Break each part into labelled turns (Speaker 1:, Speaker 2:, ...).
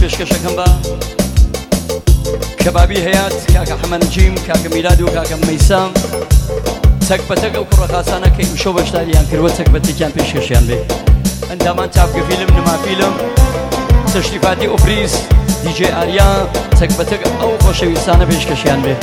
Speaker 1: پێشکەشەکەم بە کەبابی هەیات کاکە حەمەنجیم کاکە میلاد و کاکە مەیسام چەک بەتەک ئەو کوڕەخاسانە کە ئیمشەو بەشداریان کردووە چەک بەتێکیان پێشکەشیان بێ ئەندامان چاپکە فیلم نما فیلم تەشریفاتی ئۆفریس دیجێ ئاریا چەک بەتەک ئەو خۆشەویستانە پێشکەشیان بێ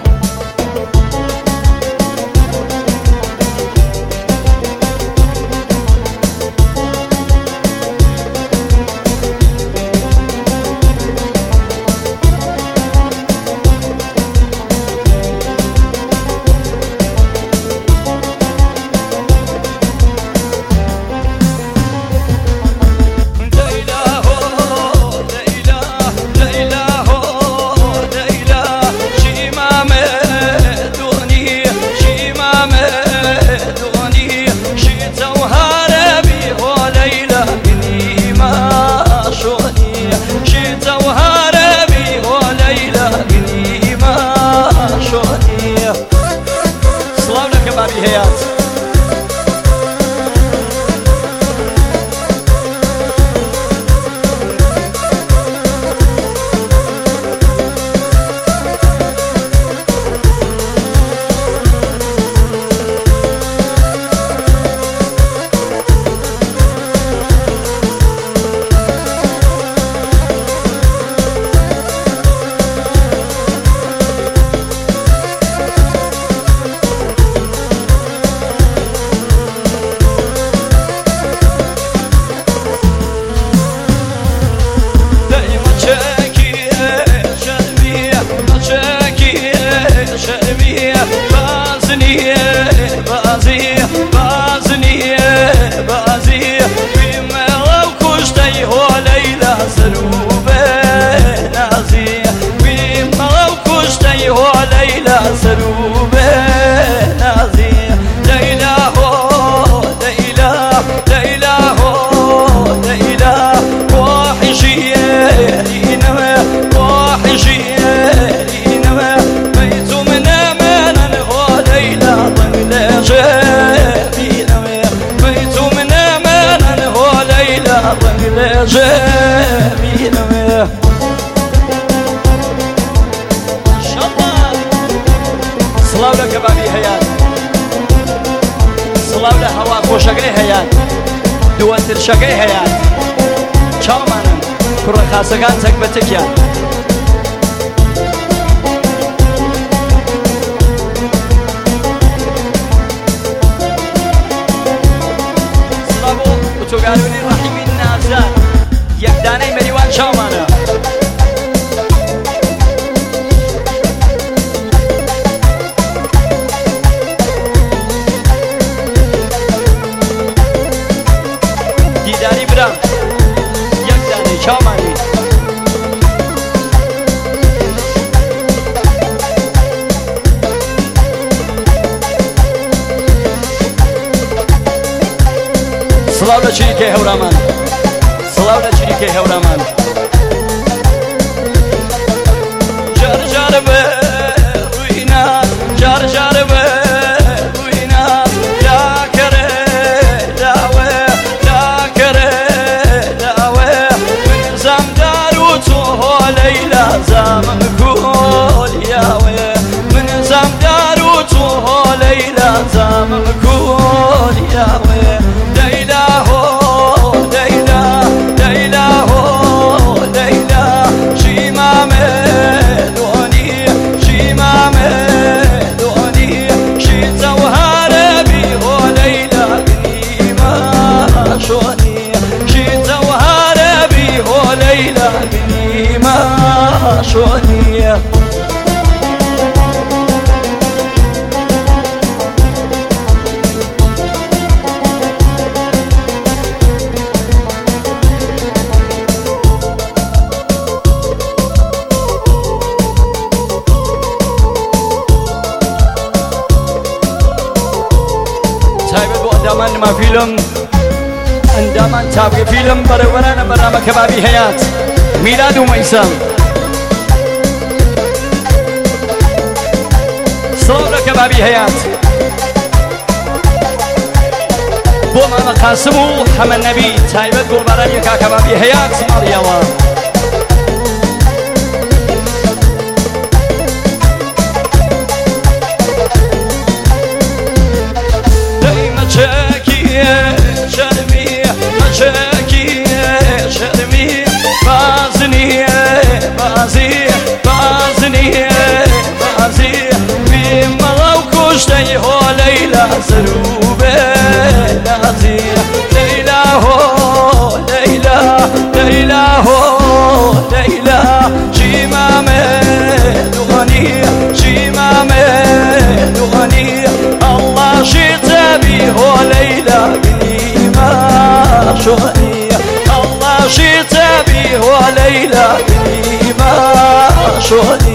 Speaker 1: شەکەی هەیات چاومانن کوڕە خاسەکان چەک بەتێکیان سڵاو بۆ ئۆتۆگارۆنی ڕەحیمی نازدار یەکدانەی مەریوان چاومانە چاومانی سڵاو لە چریکەی هەورامان سڵاو لە چریکەی هەورامان جار جار بە ڕووینا جار جار بە ڕووینا داکەرە داوە داکەرە زامن كل ياوي من زمدار وتوه ليلى زامن كل ياوي ليلى هو ليلى ليلى هو ليلى شيما مدوني شيما مدوني شي زوهربي هو ليلى قديمة شوني شي زوهربي هو ليلى قديمة شوني ئەندامان نما فیلم ئەندامان چاپکە فیلم بەڕێوەرانە بەرنامە کەبابی هەیات میلاد و مەیسام سڵاو لە کەبابی هەیات بۆ مامە قاسم و حەمەد نەبی تایبەت گۆڵبارانی کا کەبابی هەیات ماڵیاوە
Speaker 2: شادی